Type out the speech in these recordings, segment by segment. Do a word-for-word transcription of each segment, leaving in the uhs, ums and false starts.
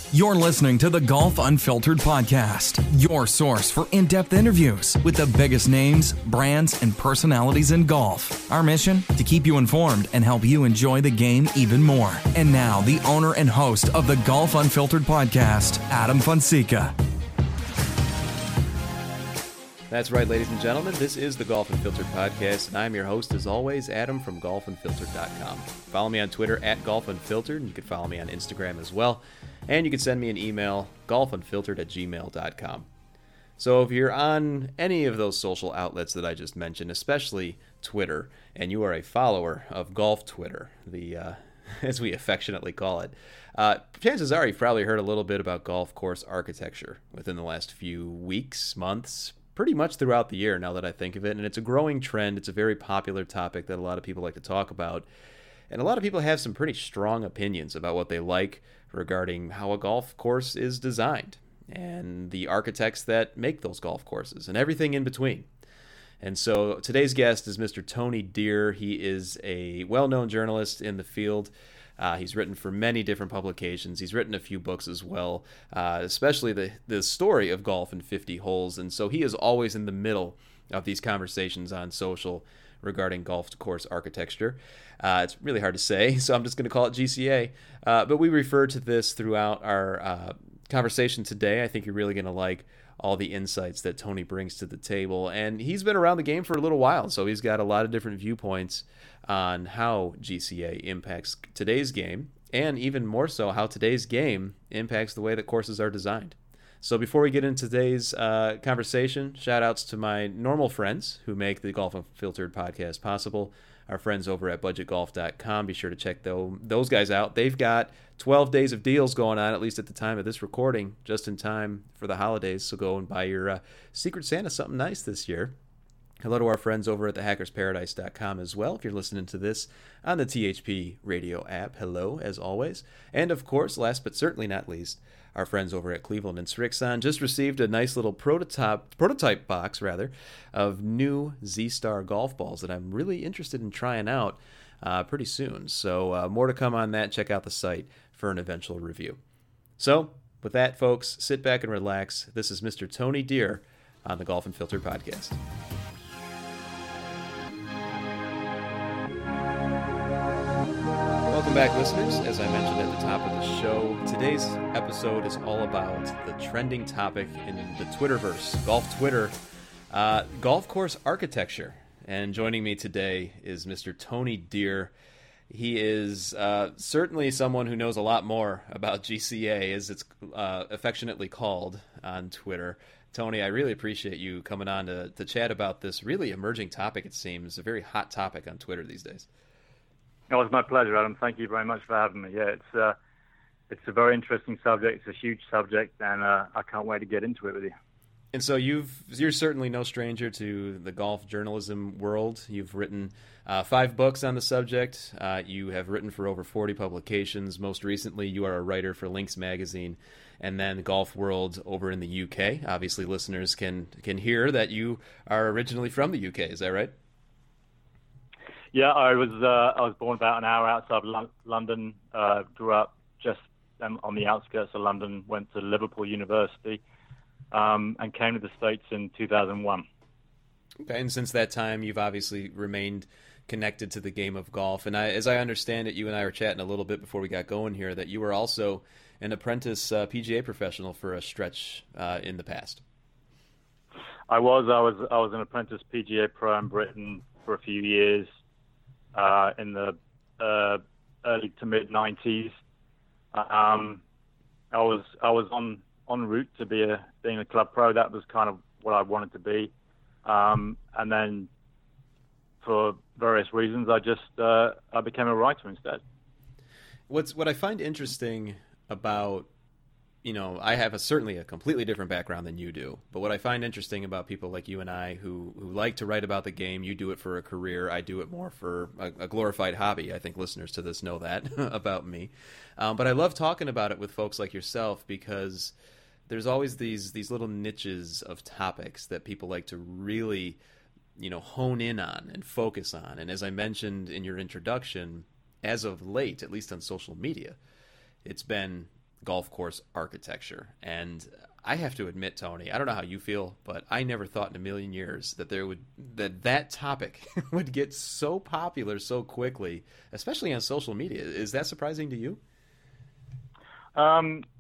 You're listening to the Golf Unfiltered podcast, your source for in-depth interviews with the biggest names, brands, and personalities in golf. Our mission? To keep you informed and help you enjoy the game even more. And now, the owner and host of the Golf Unfiltered podcast, Adam Fonseca. That's right, ladies and gentlemen. This is the Golf Unfiltered podcast, and I'm your host, as always, Adam from golf unfiltered dot com. Follow me on Twitter at Golf Unfiltered, and you can follow me on Instagram as well. And you can send me an email, golf unfiltered at gmail dot com. So if you're on any of those social outlets that I just mentioned, especially Twitter, and you are a follower of Golf Twitter, the uh, as we affectionately call it, uh, chances are you've probably heard a little bit about golf course architecture within the last few weeks, months, pretty much throughout the year now that I think of it. And it's a growing trend. It's a very popular topic that a lot of people like to talk about. And a lot of people have some pretty strong opinions about what they like regarding how a golf course is designed and the architects that make those golf courses and everything in between. And so today's guest is Mister Tony Deer. He is a well-known journalist in the field. Uh, he's written for many different publications. He's written a few books as well, uh, especially the, the story of golf in fifty holes. And so he is always in the middle of these conversations on social regarding golf course architecture. Uh, it's really hard to say, so I'm just going to call it G C A. Uh, but we refer to this throughout our uh, conversation today. I think you're really going to like all the insights that Tony brings to the table. And he's been around the game for a little while, so he's got a lot of different viewpoints on how G C A impacts today's game, and even more so how today's game impacts the way that courses are designed. So before we get into today's uh, conversation, shout outs to my normal friends who make the Golf Unfiltered podcast possible, our friends over at budget golf dot com. Be sure to check those guys out. They've got twelve days of deals going on, at least at the time of this recording, just in time for the holidays. So go and buy your uh, Secret Santa something nice this year. Hello to our friends over at the hackers paradise dot com as well. If you're listening to this on the T H P radio app, hello as always. And of course, last but certainly not least, our friends over at Cleveland and Srixon just received a nice little prototype prototype box rather of new Z-Star golf balls that I'm really interested in trying out uh, pretty soon. So uh, more to come on that. Check out the site for an eventual review. So with that, folks, sit back and relax. This is Mister Tony Deer on the Golf Unfiltered podcast. Welcome back, listeners. As I mentioned at the top of the show, today's episode is all about the trending topic in the Twitterverse, golf Twitter, uh, golf course architecture. And joining me today is Mister Tony Deer. He is uh, certainly someone who knows a lot more about G C A, as it's uh, affectionately called on Twitter. Tony, I really appreciate you coming on to, to chat about this really emerging topic, it seems, a very hot topic on Twitter these days. Oh, it's my pleasure, Adam. Thank you very much for having me. Yeah, it's uh, it's a very interesting subject. It's a huge subject, and uh, I can't wait to get into it with you. And so you've you're certainly no stranger to the golf journalism world. You've written uh, five books on the subject. Uh, you have written for over forty publications. Most recently, you are a writer for Links Magazine, and then Golf World over in the U K. Obviously, listeners can can hear that you are originally from the U K. Is that right? Yeah, I was uh, I was born about an hour outside L- London. Uh, grew up just um, on the outskirts of London. Went to Liverpool University, um, and came to the States in two thousand one. Okay, and since that time, you've obviously remained connected to the game of golf. And I, as I understand it, you and I were chatting a little bit before we got going here, that you were also an apprentice uh, P G A professional for a stretch uh, in the past. I was. I was. I was an apprentice P G A pro in Britain for a few years. Uh, in the uh, early to mid nineties, um, I was I was on en route to be a being a club pro. That was kind of what I wanted to be, um, and then for various reasons, I just uh, I became a writer instead. What's what I find interesting about, you know, I have a certainly a completely different background than you do, but what I find interesting about people like you and I who, who like to write about the game, you do it for a career, I do it more for a, a glorified hobby. I think listeners to this know that about me. Um, but I love talking about it with folks like yourself because there's always these these little niches of topics that people like to really, you know, hone in on and focus on. And as I mentioned in your introduction, as of late, at least on social media, it's been golf course architecture. And I have to admit, Tony, I don't know how you feel, but I never thought in a million years that there would that that topic would get so popular so quickly, especially on social media. Is that surprising to you? Um,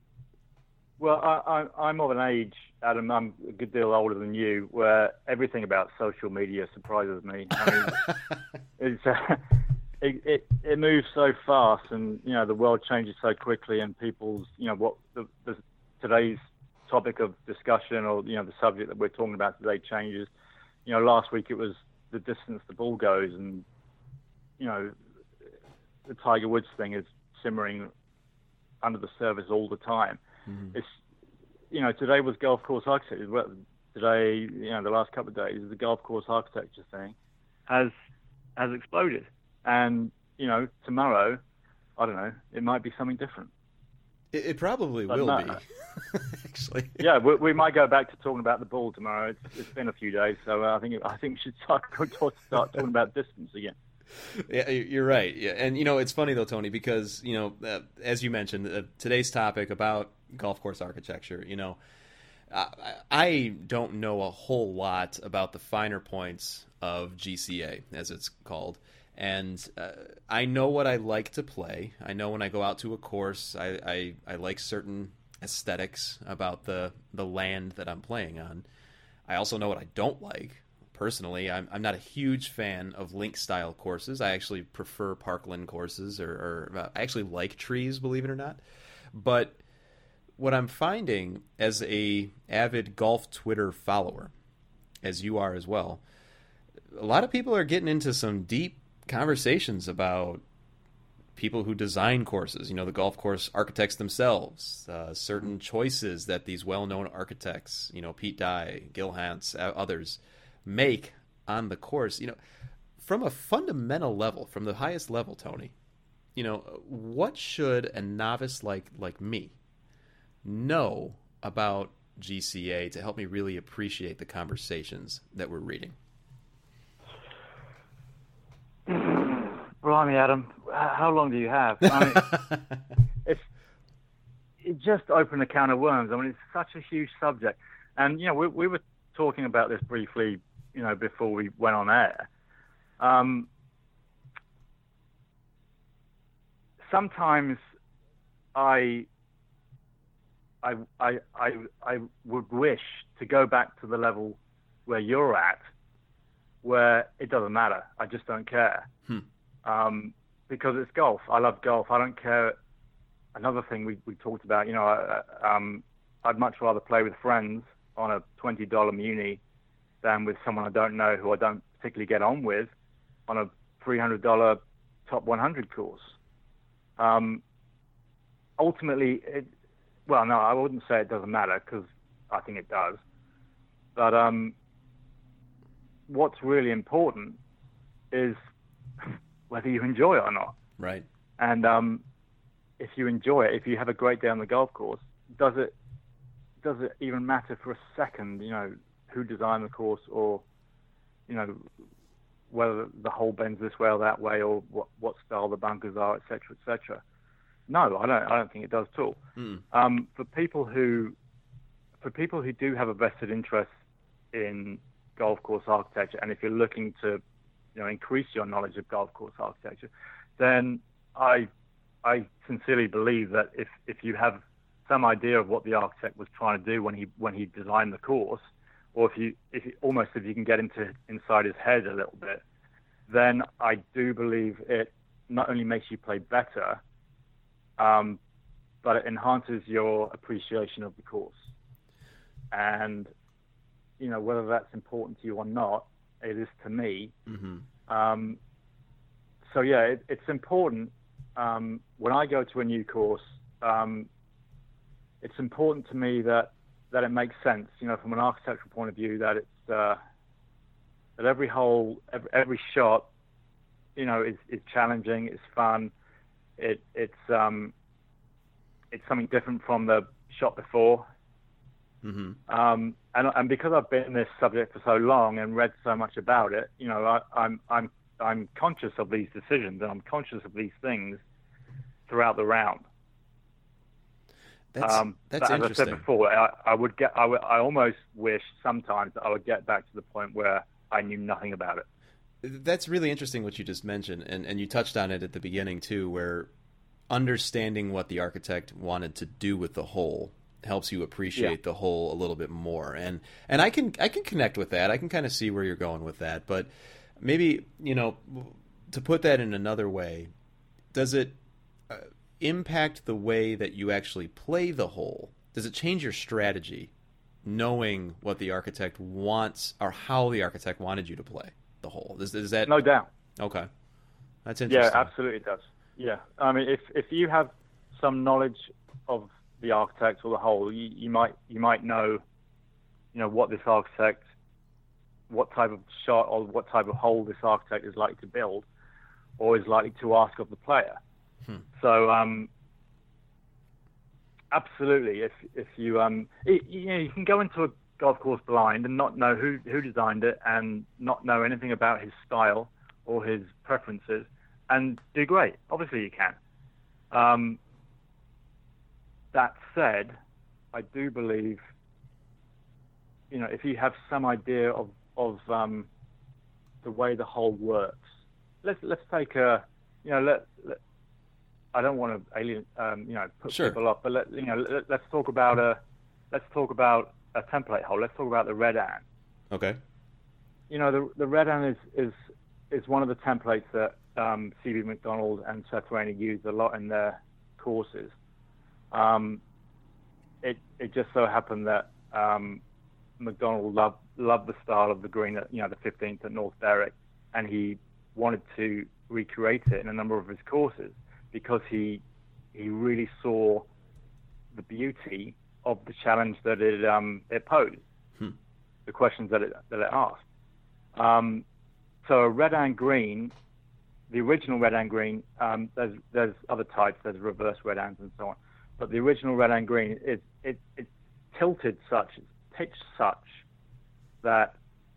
well, I, I, I'm of an age, Adam, I'm a good deal older than you, where everything about social media surprises me. I mean, it's, uh, it, it, it moves so fast, and, you know, the world changes so quickly, and people's, you know, what the, the, today's topic of discussion, or, you know, the subject that we're talking about today changes. You know, last week it was the distance the ball goes, and, you know, the Tiger Woods thing is simmering under the surface all the time. Mm-hmm. It's, you know, today was golf course architecture. Today, you know, the last couple of days, the golf course architecture thing has has exploded. And, you know, tomorrow, I don't know, it might be something different. It, it probably but will no, be, actually. Yeah, we, we might go back to talking about the ball tomorrow. It's, it's been a few days, so uh, I think I think we should start, start talking about distance again. Yeah, you're right. Yeah, and you know, it's funny though, Tony, because you know, uh, as you mentioned, uh, today's topic about golf course architecture. You know, I, I don't know a whole lot about the finer points of G C A, as it's called, and uh, I know what I like to play. I know when I go out to a course, I, I, I like certain aesthetics about the the land that I'm playing on. I also know what I don't like. Personally, I'm I'm not a huge fan of link style courses. I actually prefer parkland courses, or, or uh, I actually like trees, believe it or not. But what I'm finding as a avid golf Twitter follower, as you are as well, a lot of people are getting into some deep conversations about people who design courses. You know, the golf course architects themselves, uh, certain choices that these well-known architects, you know, Pete Dye, Gil Hanse, others, make on the course. You know, from a fundamental level, from the highest level, Tony, you know, what should a novice like like me know about G C A to help me really appreciate the conversations that we're reading? Blimey, Adam, how long do you have? I mean, it's it just opened a can of worms. I mean, it's such a huge subject, and you know, we we were talking about this briefly, you know, before we went on air. Um, sometimes I, I, I, I, I would wish to go back to the level where you're at, where it doesn't matter. I just don't care. Hmm. Um, because it's golf. I love golf. I don't care. Another thing we, we talked about, you know, I, um, I'd much rather play with friends on a twenty dollar Muni than with someone I don't know who I don't particularly get on with on a three hundred dollar top one hundred course. Um, ultimately, it, well, no, I wouldn't say it doesn't matter, because I think it does. But um, what's really important is whether you enjoy it or not. Right. And um, if you enjoy it, if you have a great day on the golf course, does it does it even matter for a second, you know, who designed the course, or, you know, whether the hole bends this way or that way, or what, what style the bunkers are, et cetera, et cetera. No, I don't. I don't think it does at all. Mm. Um, for people who, for people who do have a vested interest in golf course architecture, and if you're looking to, you know, increase your knowledge of golf course architecture, then I, I sincerely believe that if if you have some idea of what the architect was trying to do when he when he designed the course, or if you, if you, almost if you can get into inside his head a little bit, then I do believe it not only makes you play better, um, but it enhances your appreciation of the course. And, you know, whether that's important to you or not, it is to me. Mm-hmm. Um, so yeah, it, it's important. Um, when I go to a new course, um, it's important to me that that it makes sense, you know, from an architectural point of view, that it's uh, that every hole, every, every shot, you know, is, is challenging, it's fun, it it's um, it's something different from the shot before. Mm-hmm. Um, and and because I've been in this subject for so long and read so much about it, you know, I, I'm I'm I'm conscious of these decisions, and I'm conscious of these things throughout the round. That's, um, that's but as interesting. I said before, I, I would get, I, would, I almost wish sometimes that I would get back to the point where I knew nothing about it. That's really interesting what you just mentioned, and, and you touched on it at the beginning too, where understanding what the architect wanted to do with the hole helps you appreciate yeah. the hole a little bit more. And and I can I can connect with that. I can kind of see where you're going with that. But maybe, you know, to put that in another way, does it uh, impact the way that you actually play the hole? Does it change your strategy knowing what the architect wants or how the architect wanted you to play the hole? Is, is that no doubt? Okay, that's interesting. Yeah, absolutely, it does. Yeah, I mean, if if you have some knowledge of the architect or the hole, you, you might you might know, you know, what this architect, what type of shot or what type of hole this architect is likely to build, or is likely to ask of the player. Hmm. So, um, absolutely, if if you um, it, you know, you can go into a golf course blind and not know who who designed it and not know anything about his style or his preferences, and do great. Obviously, you can. Um, that said, I do believe, you know, if you have some idea of of um, the way the hole works, let's let's take a, you know, let, let I don't want to alien, um, you know, put sure. people off, but let you know, let, let's talk about a let's talk about a template hole. Let's talk about the red ant. Okay. You know, the the red ant is is is one of the templates that um, C B Macdonald and Seth Rayney use a lot in their courses. Um, it it just so happened that um, Macdonald loved loved the style of the green at, you know, the fifteenth at North Berwick, and he wanted to recreate it in a number of his courses because he he really saw the beauty of the challenge that it um, it posed, hmm. the questions that it that it asked. Um, so a red ant green, the original red ant green, um, there's there's other types, there's reverse red ants and so on. But the original red ant green is it, it's tilted such, it's pitched such that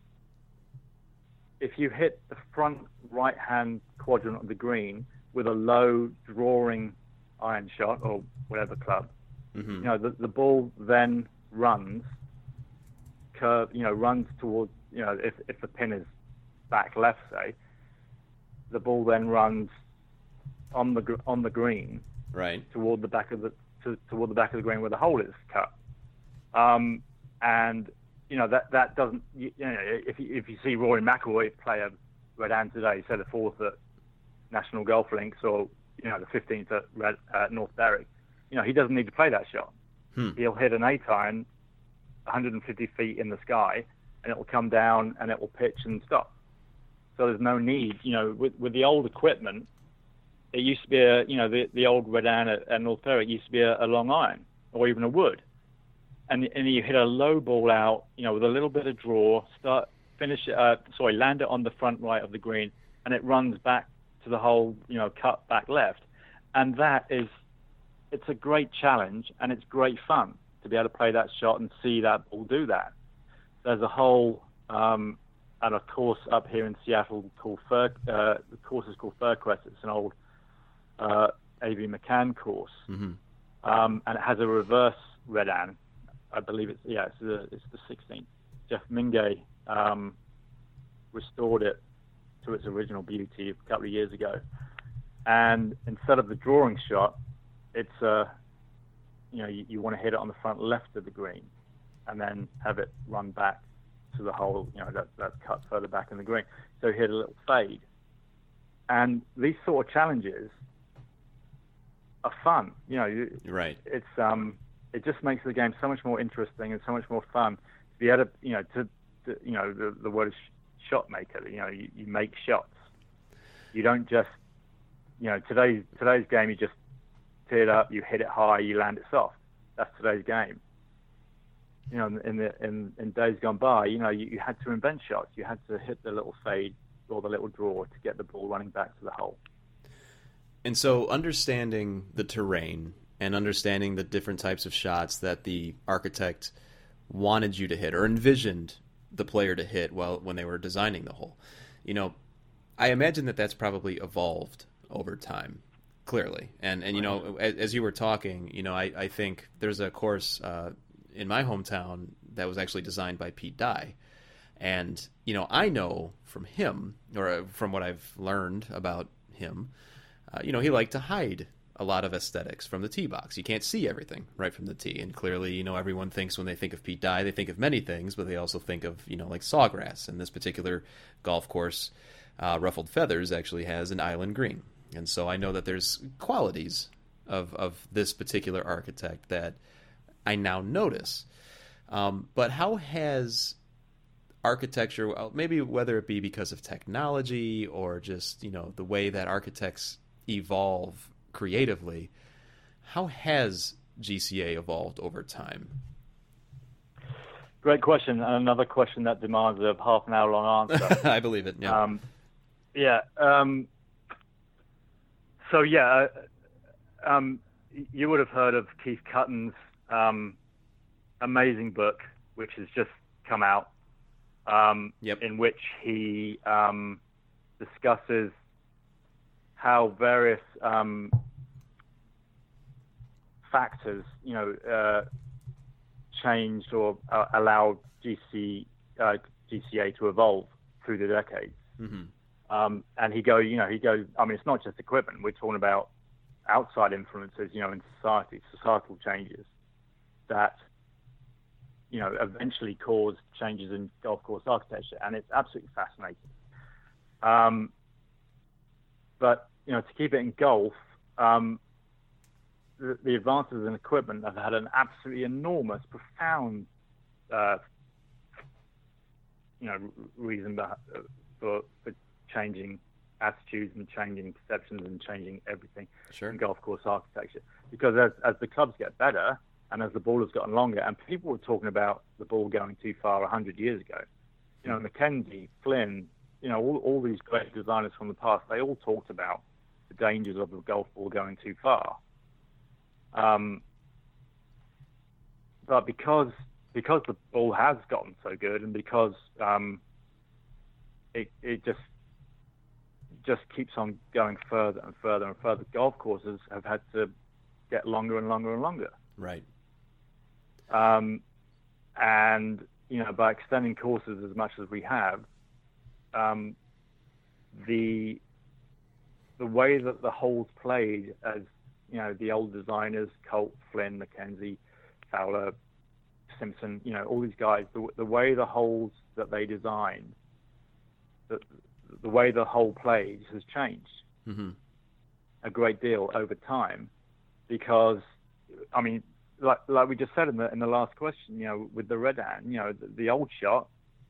if you hit the front right-hand quadrant of the green with a low drawing iron shot or whatever club, mm-hmm. you know, the, the ball then runs, curve, you know, runs towards, you know, if if the pin is back left, say, the ball then runs on the on the green, right, toward the back of the to, toward the back of the green where the hole is cut. Um, and you know that that doesn't, you, you know, if you, if you see Rory McIlroy play a red ant today, say the fourth at National Golf Links or, you know, the fifteenth at Red, uh, North Berwick, you know, he doesn't need to play that shot. Hmm. He'll hit an eight iron one hundred fifty feet in the sky, and it will come down and it will pitch and stop. So there's no need, you know, with with the old equipment. It used to be a, you know, the, the old red ant at, at North Berwick used to be a, a long iron or even a wood. And and you hit a low ball out, you know, with a little bit of draw, start, finish, uh, sorry, land it on the front right of the green, and it runs back to the hole, you know, cut back left. And that is, it's a great challenge and it's great fun to be able to play that shot and see that ball do that. There's a hole um, at a course up here in Seattle called Fir, uh, the course is called Fircrest. It's an old Uh, A V McCann course, mm-hmm. um, and it has a reverse red ant. I believe it's yeah, it's the it's the sixteenth. Jeff Mingay um, restored it to its original beauty a couple of years ago, and instead of the drawing shot, it's uh, you know you, you want to hit it on the front left of the green, and then have it run back to the hole, you know, that that's cut further back in the green. So hit a little fade, and these sort of challenges are fun, you know. Right. It's um, it just makes the game so much more interesting and so much more fun to be able to, you know, to, to you know, the, the word is sh- shot maker. You know, you, you make shots. You don't just, you know, today's today's game. You just tee it up, you hit it high, you land it soft. That's today's game. You know, in the in, in days gone by, you know, you, you had to invent shots. You had to hit the little fade or the little draw to get the ball running back to the hole. And so understanding the terrain and understanding the different types of shots that the architect wanted you to hit or envisioned the player to hit while when they were designing the hole, you know, I imagine that that's probably evolved over time. Clearly. And, and you know, as, as you were talking, you know, I, I think there's a course uh, in my hometown that was actually designed by Pete Dye. And, you know, I know from him, or from what I've learned about him, uh, you know, he liked to hide a lot of aesthetics from the tee box. You can't see everything right from the tee. And clearly, you know, everyone thinks when they think of Pete Dye, they think of many things, but they also think of, you know, like Sawgrass. And this particular golf course, uh, Ruffled Feathers, actually has an island green. And so I know that there's qualities of, of this particular architect that I now notice. Um, but how has architecture, well, maybe whether it be because of technology or just, you know, the way that architects evolve creatively, how has G C A evolved over time? Great question, and another question that demands a half an hour long answer. I believe it. Yeah. Um, yeah. Um, so yeah, uh, um, you would have heard of Keith Cutton's um, amazing book, which has just come out. Um, yep. In which he um, discusses how various um, factors, you know, uh, changed or uh, allowed G C, uh, G C A to evolve through the decades. Mm-hmm. Um, and he go, you know, he goes. I mean, it's not just equipment. We're talking about outside influences, you know, in society, societal changes that, you know, eventually caused changes in golf course architecture, and it's absolutely fascinating. Um, but, you know, to keep it in golf, um, the, the advances in equipment have had an absolutely enormous, profound, uh, you know, reason for, for changing attitudes and changing perceptions and changing everything sure. in golf course architecture. Because as, as the clubs get better, and as the ball has gotten longer, and people were talking about the ball going too far one hundred years ago. You know, Mackenzie, Flynn, you know, all, all these great designers from the past, they all talked about the dangers of the golf ball going too far. Um, but because because the ball has gotten so good, and because um, it it just just keeps on going further and further and further, golf courses have had to get longer and longer and longer. Right. Um, and, you know, by extending courses as much as we have, um, the the way that the holes played, as, you know, the old designers, Colt, Flynn, Mackenzie, Fowler, Simpson, you know, all these guys, the, the way the holes that they designed, the, the way the hole plays has changed mm-hmm. a great deal over time because, I mean, Like, like we just said in the in the last question, you know, with the Redan, you know, the, the old shot,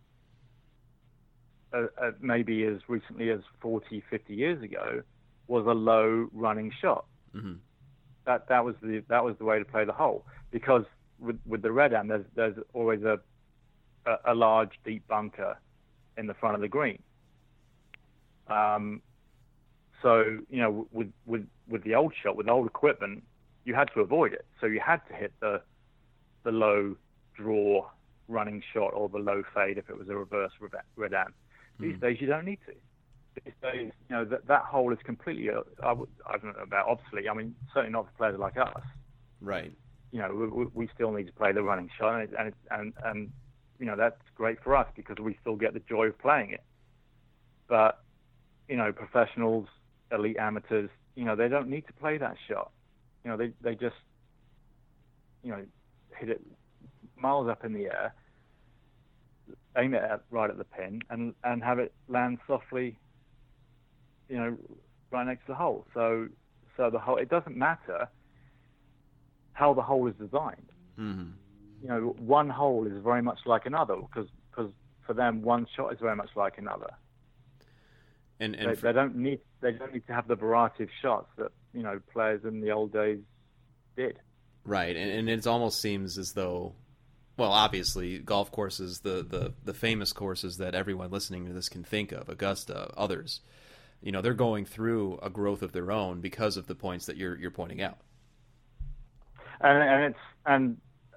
uh, uh, maybe as recently as forty, fifty years ago, was a low running shot. Mm-hmm. That that was the that was the way to play the hole, because with with the Redan, there's there's always a, a a large deep bunker in the front of the green. Um, so you know, with with with the old shot, with old equipment, you had to avoid it. So you had to hit the the low draw running shot or the low fade if it was a reverse Redan. These mm. days you don't need to. These days, you know, that that hole is completely, I, would, I don't know about obsolete. I mean, certainly not for players like us. Right. You know, we, we still need to play the running shot, and, and, and, and, you know, that's great for us because we still get the joy of playing it. But, you know, professionals, elite amateurs, you know, they don't need to play that shot. You know, they, they just, you know, hit it miles up in the air, aim it at, right at the pin, and, and have it land softly, you know, right next to the hole. So, so the hole, it doesn't matter how the hole is designed. Mm-hmm. You know, one hole is very much like another because, because for them, one shot is very much like another. And, and they, for... they don't need they don't need to have the variety of shots that, you know, players in the old days did. Right, and, and it almost seems as though, well, obviously, golf courses, the, the, the famous courses that everyone listening to this can think of, Augusta, others, you know, they're going through a growth of their own because of the points that you're you're pointing out. And, and it's and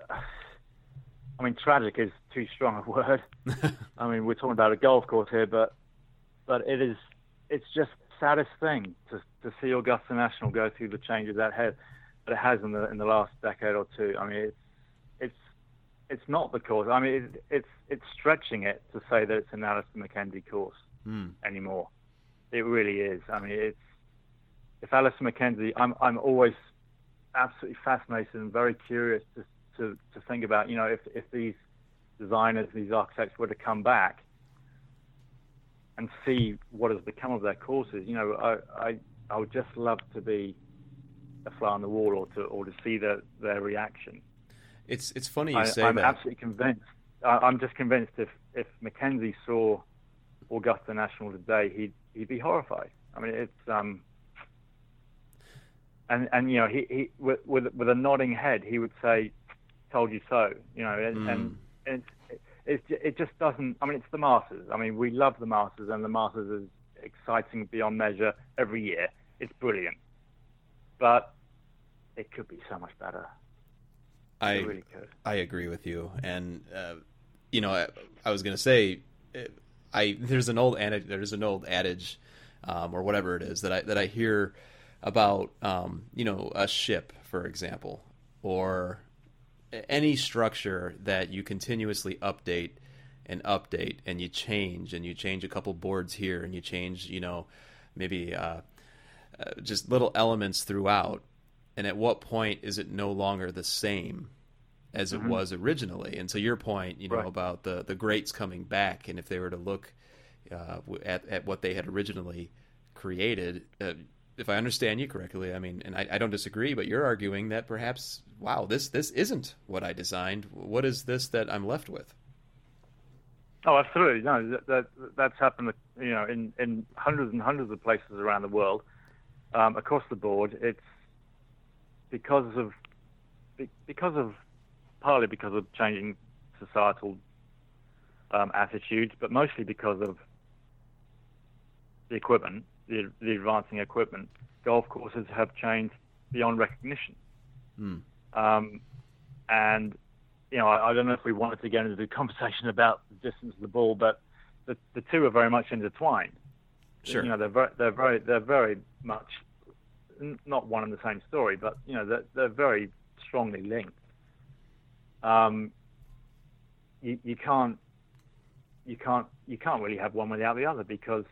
I mean, tragic is too strong a word. I mean, we're talking about a golf course here, but but it is it's just saddest thing to to see Augusta National go through the changes that has that it has in the in the last decade or two. I mean, it's it's it's not the course. I mean, it, it's it's stretching it to say that it's an Alister MacKenzie course mm. anymore. It really is. I mean, it's if Alister MacKenzie. I'm I'm always absolutely fascinated and very curious to to to think about. You know, if if these designers, these architects were to come back and see what has become of their courses, you know, I, I I would just love to be a fly on the wall, or to or to see their their reaction. It's it's funny you I, say I'm that. I'm absolutely convinced. I, I'm just convinced if if MacKenzie saw Augusta National today, he'd he'd be horrified. I mean, it's um. And and you know, he, he with, with with a nodding head, he would say, "Told you so." You know, and, Mm. and it's it, it just doesn't. I mean, it's the Masters. I mean, we love the Masters, and the Masters is exciting beyond measure every year. It's brilliant, but it could be so much better. I It really could. I agree with you, and uh, you know, I, I was going to say, I there's an old adage, there's an old adage, um, or whatever it is that I that I hear about, um, you know, a ship, for example, or any structure that you continuously update and update, and you change and you change a couple boards here, and you change, you know, maybe uh, uh, just little elements throughout. And at what point is it no longer the same as it Mm-hmm. was originally? And to your point, you know, Right. about the, the greats coming back, and if they were to look uh, at, at what they had originally created, uh, if I understand you correctly, I mean, and I, I don't disagree, but you're arguing that perhaps, wow, this this isn't what I designed. What is this that I'm left with? Oh, absolutely. No, that, that that's happened. You know, in, in hundreds and hundreds of places around the world, um, across the board. It's because of because of partly because of changing societal um, attitudes, but mostly because of the equipment, the, the advancing equipment. Golf courses have changed beyond recognition. Hmm. Um, and, you know, I, I don't know if we wanted to get into the conversation about the distance of the ball, but the, the two are very much intertwined. Sure. You know, they're very, they're very, they're very much n- not one and the same story, but, you know, they're, they're very strongly linked. Um, you, you can't, you can't, you can't really have one without the other, because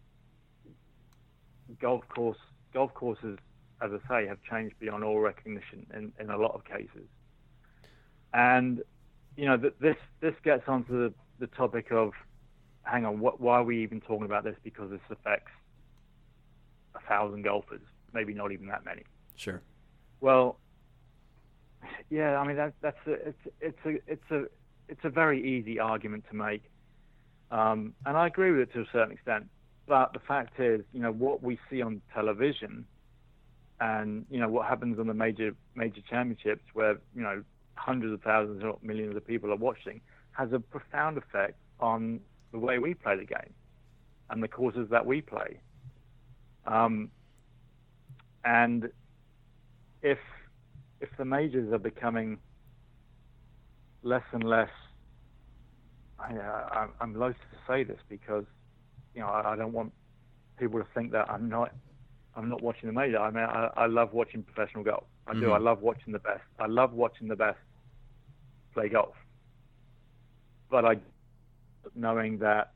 golf course, golf courses, as I say, have changed beyond all recognition in, in a lot of cases. And, you know, th- this this gets onto the, the topic of, hang on, what, why are we even talking about this? Because this affects a thousand golfers, maybe not even that many. Sure. Well, yeah, I mean, that, that's a, it's it's a it's a it's a very easy argument to make, um, and I agree with it to a certain extent. But the fact is, you know, what we see on television, and you know what happens on the major major championships, where you know hundreds of thousands or millions of people are watching, has a profound effect on the way we play the game and the courses that we play. Um, and if if the majors are becoming less and less, I, I, I'm loath to say this because, you know, I, I don't want people to think that I'm not, I'm not watching the major. I mean, I, I love watching professional golf. I mm-hmm. do. I love watching the best. I love watching the best play golf. But I, knowing that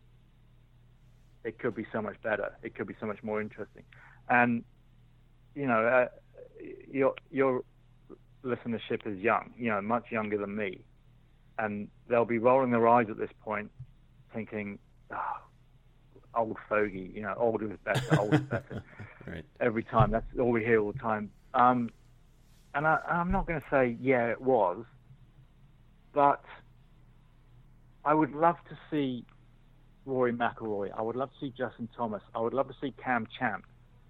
it could be so much better, it could be so much more interesting, and you know, uh, your your listenership is young, you know, much younger than me, and they'll be rolling their eyes at this point, thinking, oh, old fogey, you know, older is better, old is better. Right. Every time, that's all we hear all the time. Um, and I, I'm not going to say, yeah, it was, but I would love to see Rory McIlroy. I would love to see Justin Thomas. I would love to see Cam Champ.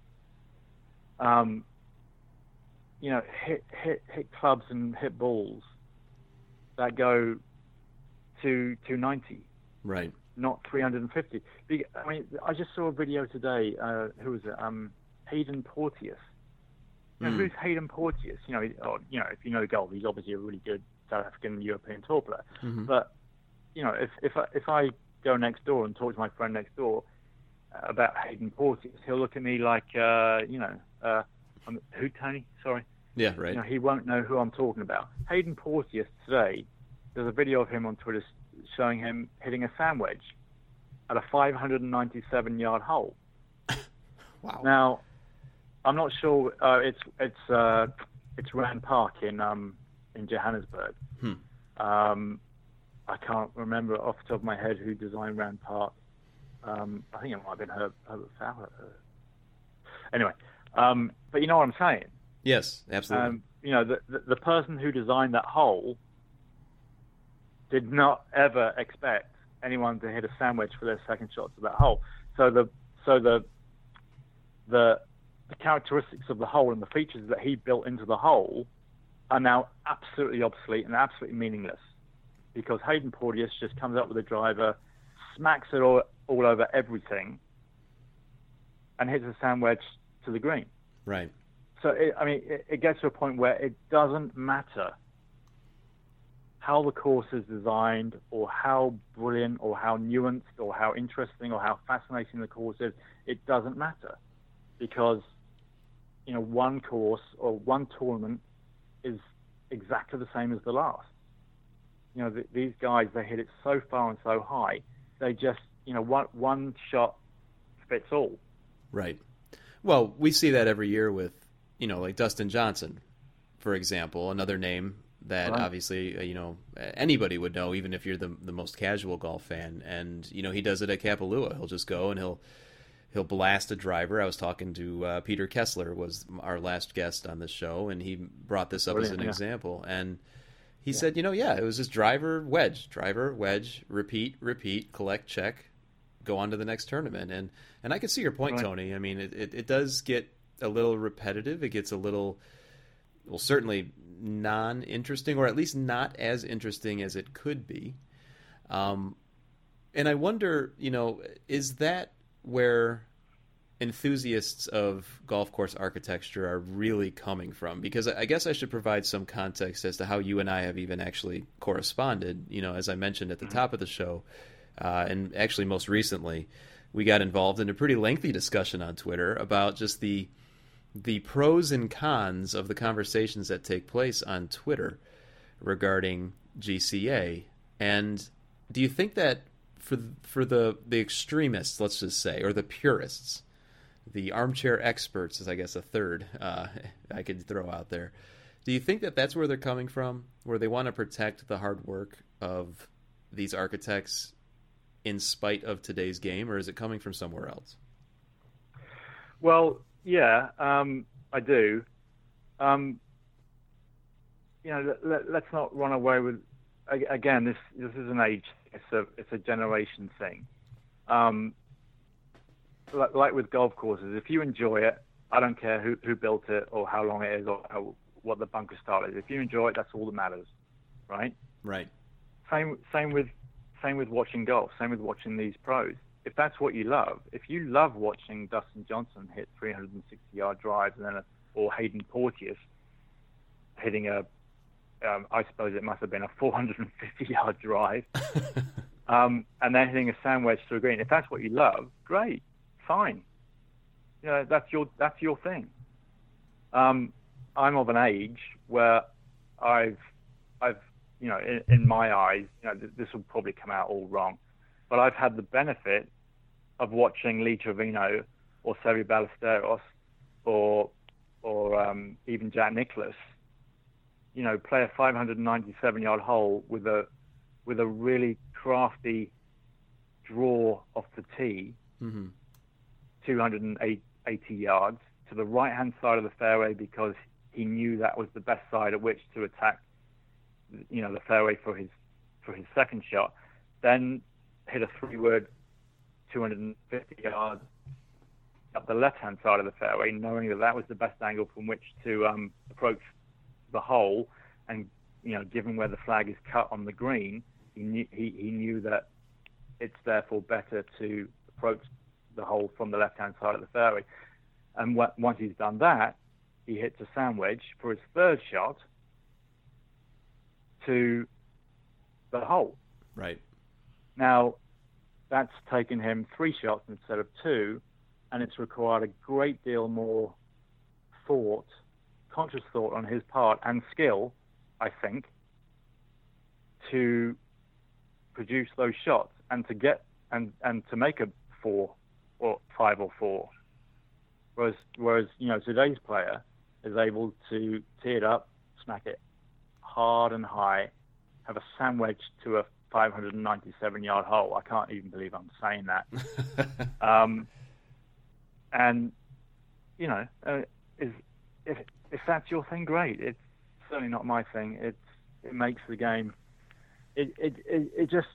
Um, you know, hit hit hit clubs and hit balls that go to two ninety. Right. Not three fifty. I mean, I just saw a video today. Uh, who was it? Um, Hayden Porteous. You know, mm. Who's Hayden Porteous? You know, or, you know, if you know golf, he's obviously a really good South African European tour player. Mm-hmm. But you know, if if I, if I go next door and talk to my friend next door, about Hayden Porteous, he'll look at me like, uh, you know, uh, I'm, who, Tony? Sorry. Yeah, right. You know, he won't know who I'm talking about. Hayden Porteous today, there's a video of him on Twitter showing him hitting a sand wedge at a five hundred ninety-seven yard hole. Wow. Now, I'm not sure. Uh, it's it's uh, it's Rand Park in um, in Johannesburg. Hmm. Um, I can't remember off the top of my head who designed Rand Park. Um, I think it might have been Herb, Herbert Fowler. Anyway, um, but you know what I'm saying? Yes, absolutely. Um, you know, the, the the person who designed that hole did not ever expect anyone to hit a sandwich for their second shot to that hole. So the so the the the characteristics of the hole and the features that he built into the hole are now absolutely obsolete and absolutely meaningless, because Hayden Porteous just comes up with a driver, smacks it all, all over everything, and hits a sand wedge to the green. Right. So, it, I mean, it, it gets to a point where it doesn't matter how the course is designed or how brilliant or how nuanced or how interesting or how fascinating the course is. It doesn't matter, because, you know, one course or one tournament is exactly the same as the last. You know, th- these guys, they hit it so far and so high, they just, you know, one, one shot fits all. Right. Well, we see that every year with, you know, like Dustin Johnson, for example, another name that Right. obviously, uh, you know, anybody would know, even if you're the the most casual golf fan. And, you know, he does it at Kapalua. He'll just go and he'll he'll blast a driver. I was talking to uh, Peter Kessler, was our last guest on this show, and he brought this up Brilliant, as an yeah. example. And he Yeah. said, you know, yeah, it was just driver, wedge, driver, wedge, repeat, repeat, collect, check, go on to the next tournament. And and I can see your point, Right. Tony. I mean, it, it, it does get a little repetitive. It gets a little, well, certainly non-interesting, or at least not as interesting as it could be. Um, and I wonder, you know, is that where enthusiasts of golf course architecture are really coming from? Because I guess I should provide some context as to how you and I have even actually corresponded. You know, as I mentioned at the Mm-hmm. top of the show, uh, and actually most recently, we got involved in a pretty lengthy discussion on Twitter about just the the pros and cons of the conversations that take place on Twitter regarding G C A. And do you think that for for the the extremists, let's just say, or the purists, the armchair experts is, I guess, a third uh, I could throw out there, do you think that that's where they're coming from, where they want to protect the hard work of these architects in spite of today's game, or is it coming from somewhere else? Well, yeah, um, I do. Um, you know, let, let's not run away with. Again, this this is an age. It's a it's a generation thing. Um, like, like with golf courses, if you enjoy it, I don't care who who built it or how long it is or how, what the bunker style is. If you enjoy it, that's all that matters, right? Right. Same same with same with watching golf. Same with watching these pros. If that's what you love, if you love watching Dustin Johnson hit three hundred sixty yard drives, and then a, or Hayden Porteous hitting a, um, I suppose it must have been a four hundred fifty yard drive, um, and then hitting a sand wedge to a green. If that's what you love, great, fine. You know, that's your that's your thing. Um, I'm of an age where I've I've you know in, in my eyes, you know, th- this will probably come out all wrong, but I've had the benefit of watching Lee Trevino or Seve Ballesteros or or um, even Jack Nicklaus, you know, play a five hundred ninety-seven yard hole with a with a really crafty draw off the tee, Mm-hmm. two hundred eighty yards to the right hand side of the fairway, because he knew that was the best side at which to attack, you know, the fairway for his for his second shot. Then hit a three-wood, two hundred fifty yards up the left-hand side of the fairway, knowing that that was the best angle from which to um, approach the hole. And, you know, given where the flag is cut on the green, he knew, he, he knew that it's therefore better to approach the hole from the left-hand side of the fairway. And w- once he's done that, he hits a sand wedge for his third shot to the hole. Right. Now, that's taken him three shots instead of two, and it's required a great deal more thought, conscious thought on his part, and skill, I think, to produce those shots and to get and, and to make a four or five or four. Whereas, whereas you know, today's player is able to tee it up, smack it hard and high, have a sandwich to a five hundred ninety-seven yard hole. I can't even believe I'm saying that. um, and you know, uh, is if if that's your thing, great. It's certainly not my thing. It's it makes the game. It it it, it just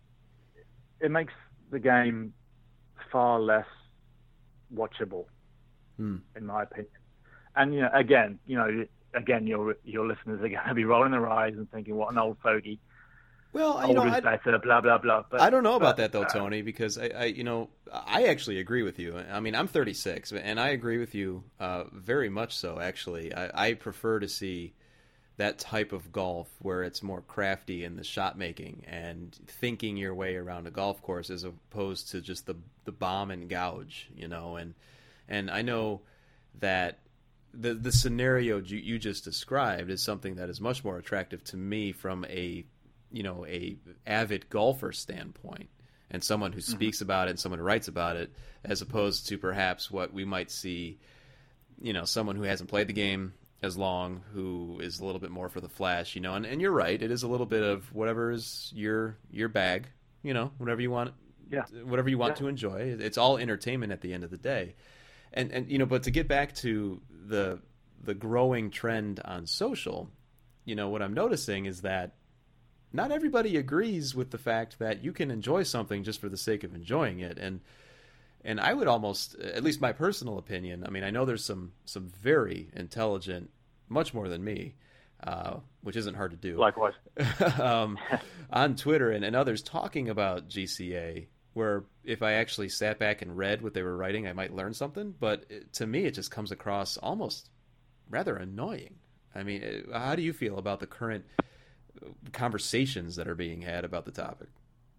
it makes the game far less watchable, hmm. in my opinion. And you know, again, you know, again, your your listeners are going to be rolling their eyes and thinking, "What an old fogey." Well, you Old know, is I, better, blah blah blah. But, I don't know about but, that though, uh, Tony, because I, I, you know, I actually agree with you. I mean, I'm thirty-six, and I agree with you uh, very much so. Actually, I, I prefer to see that type of golf where it's more crafty in the shot making and thinking your way around a golf course, as opposed to just the the bomb and gouge, you know. And and I know that the the scenario you, you just described is something that is much more attractive to me from a you know, a avid golfer standpoint, and someone who speaks mm-hmm. about it and someone who writes about it, as opposed to perhaps what we might see, you know, someone who hasn't played the game as long, who is a little bit more for the flash, you know. And, and you're right, it is a little bit of whatever is your your bag, you know, whatever you want, yeah. whatever you want yeah. to enjoy. It's all entertainment at the end of the day. And and you know, but to get back to the the growing trend on social, you know, what I'm noticing is that not everybody agrees with the fact that you can enjoy something just for the sake of enjoying it. And and I would almost, at least my personal opinion, I mean, I know there's some, some very intelligent, much more than me, uh, which isn't hard to do. Likewise. um, on Twitter and, and others talking about G C A, where if I actually sat back and read what they were writing, I might learn something. But it, to me, it just comes across almost rather annoying. I mean, how do you feel about the current conversations that are being had about the topic?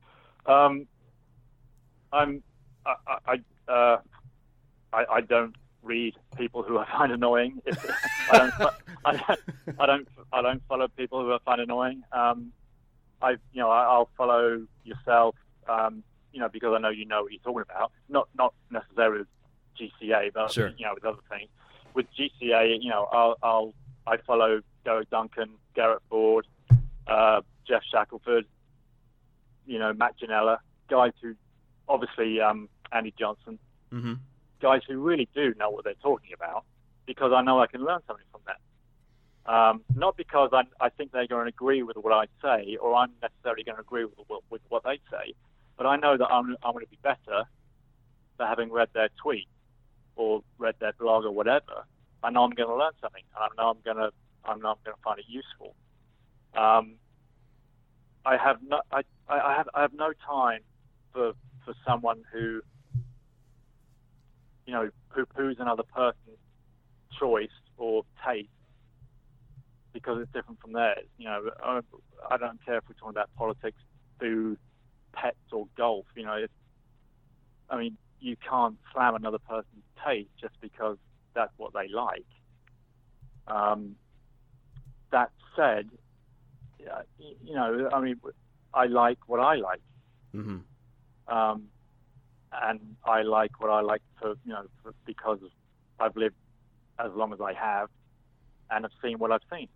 Um, I'm, I, I, uh, I, I don't read people who I find annoying. I don't, I don't, I don't, I don't follow people who I find annoying. Um, I, you know, I'll follow yourself, um, you know, because I know you know what you're talking about. Not, not necessarily with G C A, but sure. you know, with other things. With G C A, you know, I'll, I'll, I follow Derek Duncan, Garrett Ford, Uh, Jeff Shackelford, you know, Matt Janella, guys who, obviously, um, Andy Johnson, mm-hmm. guys who really do know what they're talking about, because I know I can learn something from them. Um, not because I, I think they're going to agree with what I say, or I'm necessarily going to agree with, with what they say, but I know that I'm, I'm going to be better for having read their tweet or read their blog or whatever. I know I'm going to learn something, and I know I'm going to, I know I'm going to find it useful. Um, I have no, I, I have, I have no time for for someone who, you know, poo-poos another person's choice or taste because it's different from theirs. You know, I, I don't care if we're talking about politics, food, pets, or golf. You know, it's, I mean, you can't slam another person's taste just because that's what they like. Um, that said, Uh, you know, I mean, I like what I like, mm-hmm. um, and I like what I like for you know for, because I've lived as long as I have, and have seen what I've seen.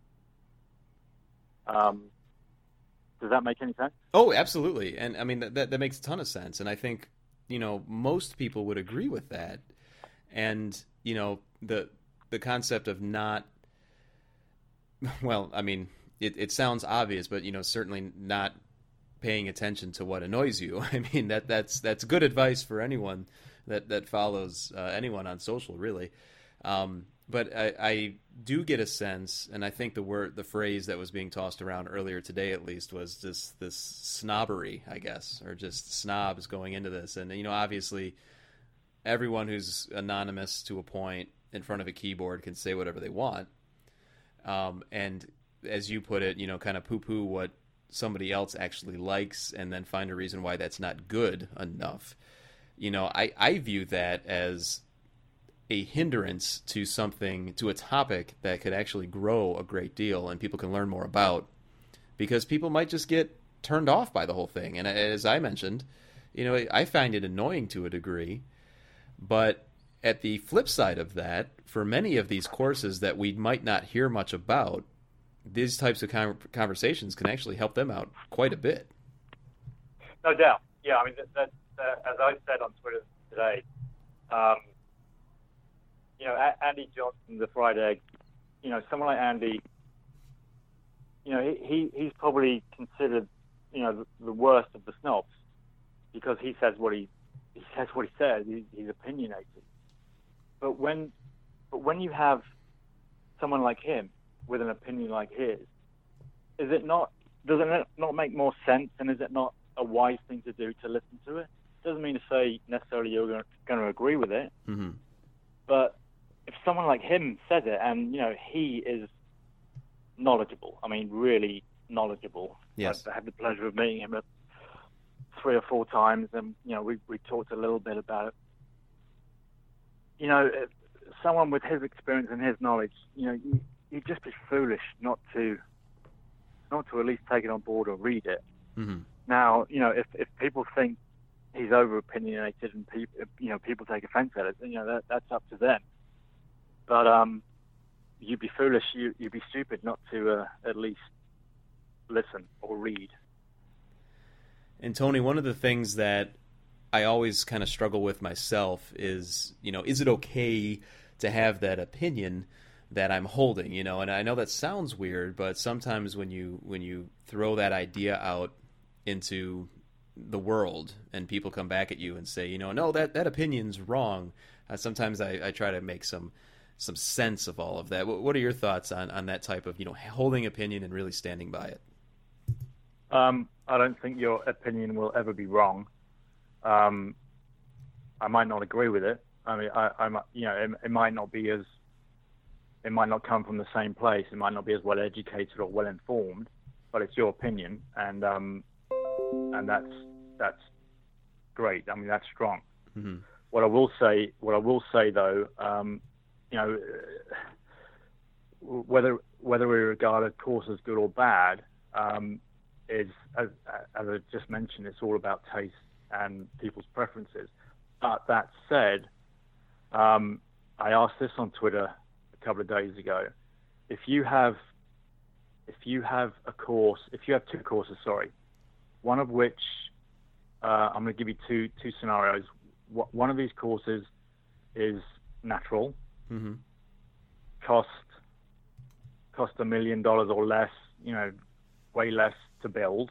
Um, does that make any sense? Oh, absolutely, and I mean that that makes a ton of sense, and I think you know most people would agree with that, and you know the the concept of not, well, I mean. It, it sounds obvious, but you know, certainly not paying attention to what annoys you. I mean, that that's that's good advice for anyone that that follows uh, anyone on social, really. Um, but I, I do get a sense, and I think the word, the phrase that was being tossed around earlier today, at least, was just this snobbery, I guess, or just snobs going into this. And you know, obviously, everyone who's anonymous to a point in front of a keyboard can say whatever they want, um, and as you put it, you know, kind of poo-poo what somebody else actually likes and then find a reason why that's not good enough. You know, I, I view that as a hindrance to something, to a topic that could actually grow a great deal and people can learn more about, because people might just get turned off by the whole thing. And as I mentioned, you know, I find it annoying to a degree, but at the flip side of that, for many of these courses that we might not hear much about, these types of conversations can actually help them out quite a bit. No doubt. Yeah, I mean, that, that, uh, as I said on Twitter today, um, you know, A- Andy Johnson, the fried egg, you know, someone like Andy, you know, he, he he's probably considered, you know, the, the worst of the snobs because he says what he he says what he says. He, he's opinionated. But when, but when you have someone like him with an opinion like his, is it not? Does it not make more sense? And is it not a wise thing to do to listen to it? Doesn't mean to say necessarily you're going to agree with it, mm-hmm. but if someone like him says it, and you know he is knowledgeable. I mean, really knowledgeable. Yes, I had the pleasure of meeting him three or four times, and you know we we talked a little bit about it. You know, someone with his experience and his knowledge, you know, you, you'd just be foolish not to, not to at least take it on board or read it. Mm-hmm. Now, you know, if if people think he's over opinionated and people, you know, people take offense at it, you know, that that's up to them. But um, you'd be foolish, you you'd be stupid not to uh, at least listen or read. And Tony, one of the things that I always kind of struggle with myself is, you know, is it okay to have that opinion that I'm holding, you know? And I know that sounds weird, but sometimes when you when you throw that idea out into the world and people come back at you and say, you know, no, that, that opinion's wrong, uh, sometimes I, I try to make some some sense of all of that. What, what are your thoughts on, on that type of, you know, holding opinion and really standing by it? Um, I don't think your opinion will ever be wrong. Um, I might not agree with it. I mean, I, I might, you know, it, it might not be as, it might not come from the same place. It might not be as well educated or well informed, but it's your opinion, and um, and that's that's great. I mean, that's strong. Mm-hmm. What I will say, what I will say though, um, you know, whether whether we regard a course as good or bad, um, is as, as I just mentioned, it's all about taste and people's preferences. But that said, um, I asked this on Twitter a couple of days ago. If you have, if you have a course, if you have two courses, sorry, one of which uh, I'm going to give you two two scenarios. One of these courses is natural, mm-hmm. cost cost a million dollars or less, you know, way less to build.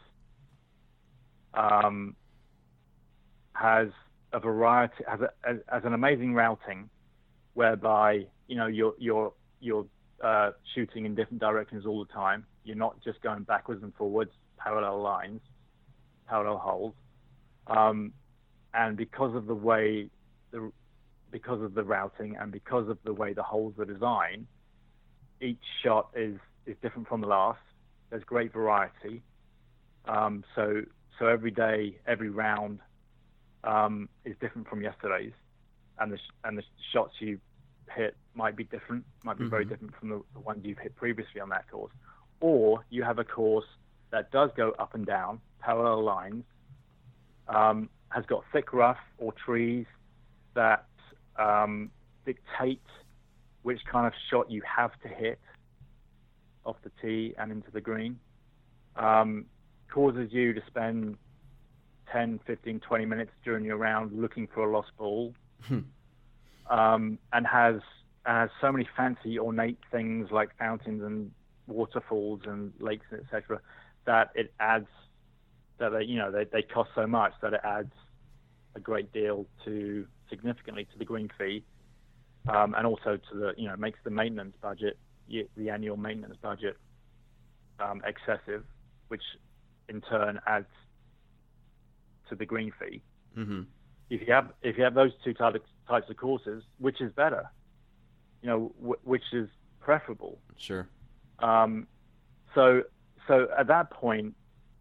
Um, has a variety, has, a, has, has an amazing routing, whereby you know you're you're you're uh, shooting in different directions all the time. You're not just going backwards and forwards, parallel lines, parallel holes. Um, and because of the way the because of the routing and because of the way the holes are designed, each shot is is different from the last. There's great variety. Um, so so every day, every round um, is different from yesterday's, and the sh- and the shots you hit might be different, might be mm-hmm. very different from the, the ones you've hit previously on that course. Or you have a course that does go up and down, parallel lines, um, has got thick rough or trees that um, dictate which kind of shot you have to hit off the tee and into the green, um, causes you to spend ten, fifteen, twenty minutes during your round looking for a lost ball, um, and has has so many fancy, ornate things like fountains and waterfalls and lakes, et cetera, that it adds that they, you know, they, they cost so much that it adds a great deal to significantly to the green fee, um, and also to the, you know, makes the maintenance budget, the annual maintenance budget, um, excessive, which in turn adds to the green fee. Mm-hmm. If you have if you have those two types types of courses, which is better? You know, w- which is preferable? Sure. Um, so so at that point,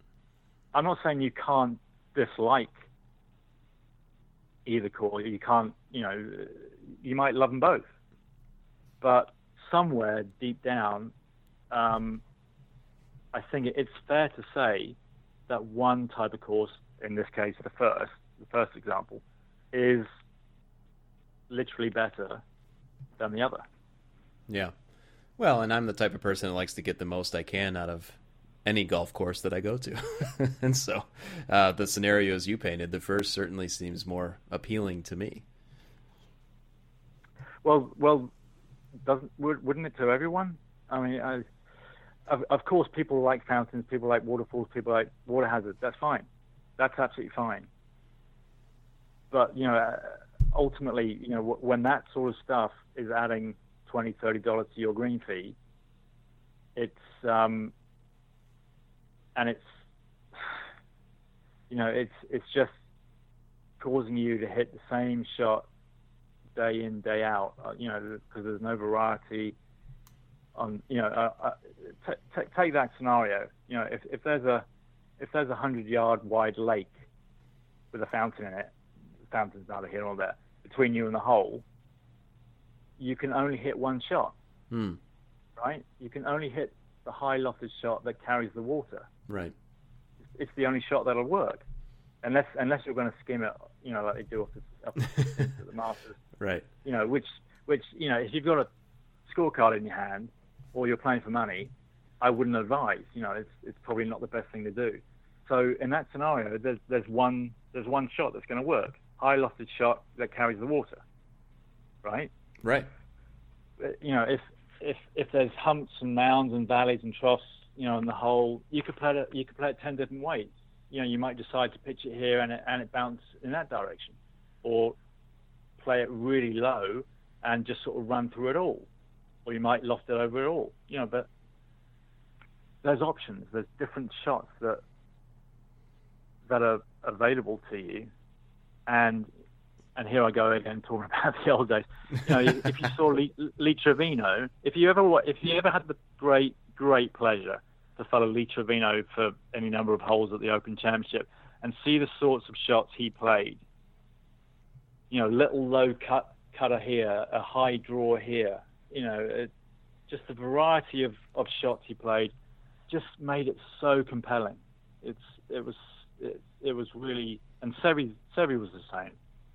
I'm not saying you can't dislike either course. You can't, you know, you might love them both. But somewhere deep down, um, I think it's fair to say that one type of course, in this case, the first, the first example, is literally better than the other. Yeah. Well, and I'm the type of person that likes to get the most I can out of any golf course that I go to. And so uh, the scenarios you painted, the first certainly seems more appealing to me. Well, well, doesn't wouldn't it to everyone? I mean, I, of, of course, people like fountains, people like waterfalls, people like water hazards. That's fine. That's absolutely fine. But, you know, ultimately, you know, when that sort of stuff is adding twenty dollars, thirty dollars to your green fee, it's, um, and it's, you know, it's it's just causing you to hit the same shot day in, day out, uh, you know, because there's no variety on, you know, uh, uh, t- t- take that scenario, you know, if, if there's a, if there's a hundred yard wide lake with a fountain in it, the fountain's neither here nor there, between you and the hole, you can only hit one shot, hmm. right? You can only hit the high lofted shot that carries the water. Right. It's the only shot that'll work, unless unless you're going to skim it, you know, like they do up, up at the Masters. Right. You know, which which you know, if you've got a scorecard in your hand or you're playing for money, I wouldn't advise. You know, it's it's probably not the best thing to do. So in that scenario, there's there's one there's one shot that's going to work, high lofted shot that carries the water. Right. Right. You know, if if if there's humps and mounds and valleys and troughs, you know, in the hole, you could play it. You could play it ten different ways. You know, you might decide to pitch it here and it and it bounce in that direction, or play it really low and just sort of run through it all, or you might loft it over it all. You know, but there's options. There's different shots that that are available to you, and and here I go again talking about the old days. You know, if you saw Lee, Lee Trevino, if you ever if you ever had the great great pleasure to follow Lee Trevino for any number of holes at the Open Championship and see the sorts of shots he played, you know, little low cut cutter here, a high draw here, you know, it, just the variety of, of shots he played just made it so compelling. It's it was it, it was really, and Seve Seve was the same.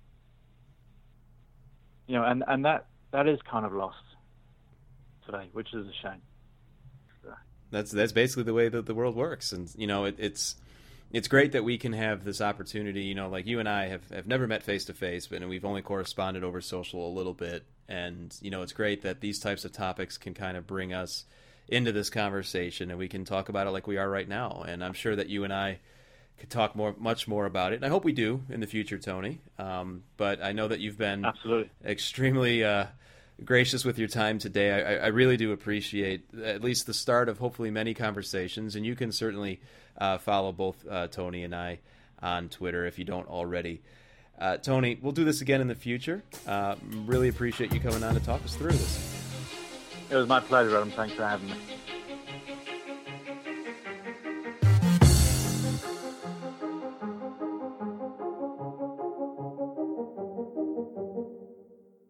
You know, and, and that, that is kind of lost today, which is a shame. So. That's that's basically the way that the world works, and you know, it, it's it's great that we can have this opportunity. You know, like you and I have, have never met face to face, but and we've only corresponded over social a little bit, and you know, it's great that these types of topics can kind of bring us into this conversation, and we can talk about it like we are right now. And I'm sure that you and I could talk more, much more about it. And I hope we do in the future, Tony. Um, but I know that you've been absolutely extremely uh, gracious with your time today. I, I really do appreciate at least the start of hopefully many conversations. And you can certainly uh, follow both uh, Tony and I on Twitter if you don't already. Uh, Tony, we'll do this again in the future. Uh, really appreciate you coming on to talk us through this. It was my pleasure, Adam. Thanks for having me.